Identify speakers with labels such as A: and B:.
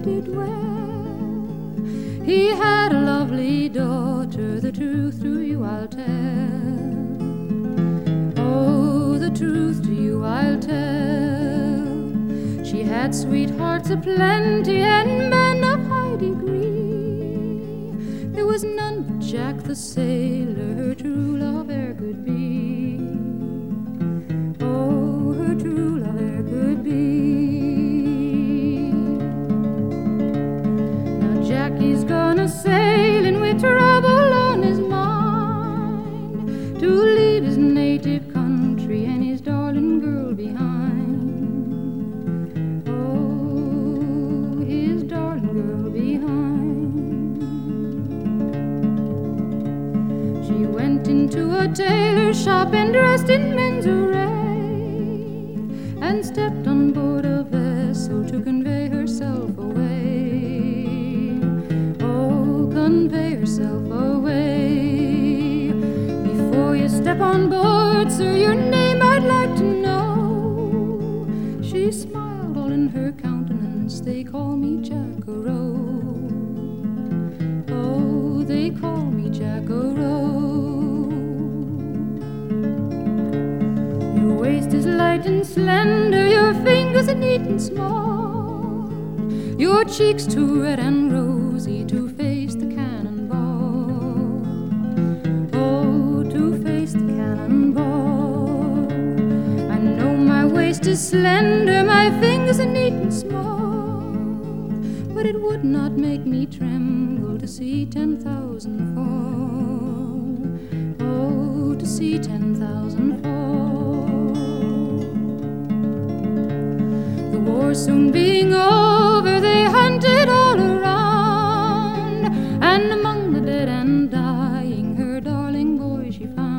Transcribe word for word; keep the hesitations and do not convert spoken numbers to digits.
A: did well. He had a lovely daughter, the truth to you I'll tell. Oh, the truth to you I'll tell. She had sweethearts aplenty and men of high degree. There was none but Jack the sailor, her true love e'er could be. Oh, her true love e'er could be. Now Jackie's gone a-sailing with trouble on his mind, to leave his native country and his darling girl behind. Oh, his darling girl behind. She went into a tailor's shop and dressed in men's array, and stepped on board a vessel to convey herself away. Oh, convey herself away. Before you step on board, sir, your name I'd like to know. She smiled all in her countenance, they call me Jack-a-Roe. Oh, they call me Jack-a-Roe. Your waist is light and slender, your fingers are neat and small, your cheeks too red and rosy to face the cannonball. Oh, to face the cannonball. I know my waist is slender, my fingers are neat and small, but it would not make me tremble to see ten thousand fall. Oh, to see ten thousand fall. The war soon being over, they hunted all around, and among the dead and dying her darling boy she found.